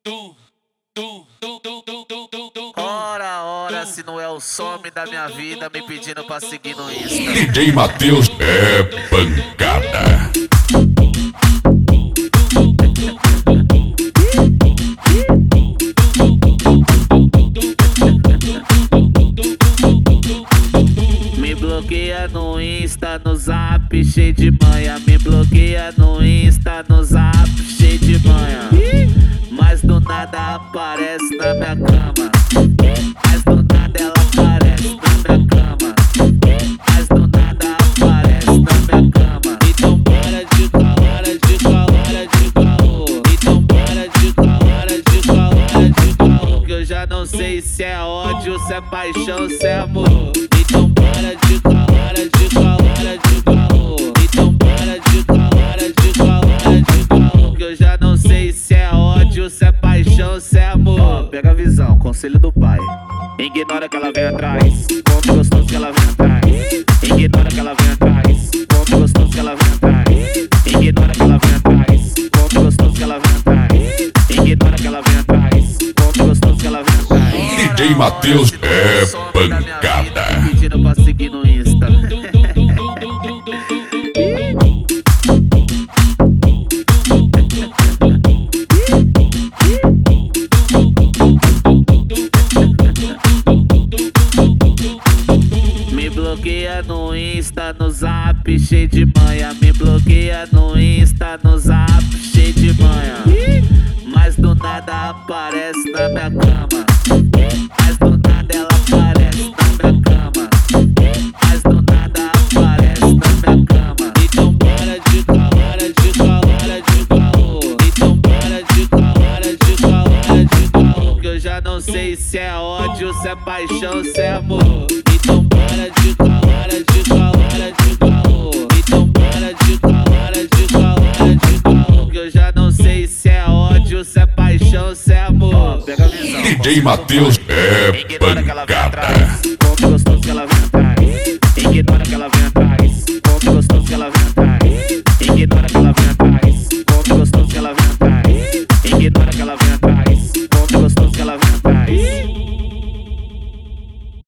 Ora, se não é o some da minha vida me pedindo pra seguir no Insta. DJ Matheus é pancada. Me bloqueia no Insta, no Zap, cheio de manha. Me bloqueia no Insta, no Zap, cheio de manha. Mas do nada aparece na minha cama. Mas do nada ela aparece na minha cama. Mas do nada aparece na minha cama. Então para de caô. Então para de caô. Que eu já não sei se é ódio, se é paixão, se é amor. Então para de caô. Então para de caô. Que eu já não sei se é ódio, se é paixão, se é amor. Pega a visão, conselho do pai. Ignora que ela vem atrás. Come gostoso que ela vem atrás. Ignora que ela vem atrás. Come gostoso que ela vem atrás. Ignora que ela vem atrás. Come gostoso que ela vem atrás. Ignora que ela vem atrás. Come gostoso que ela vem atrás. DJ Matheus é pancada. Me pedindo pra seguir no Insta. Me bloqueia no Insta, no Zap, cheio de manha. Me bloqueia no Insta, no Zap, cheio de manha. Mas do nada aparece na minha cama. Mas do nada ela aparece na minha cama. Mas do nada aparece na minha cama. Então para de caô. Então para de caô. Que eu já não sei se é ódio, se é paixão, se é amor. Então para de caô. Então para de caô. Que eu já não sei se é ódio, se é paixão, se é amor. Pega a visão. DJ Matheus é pancada.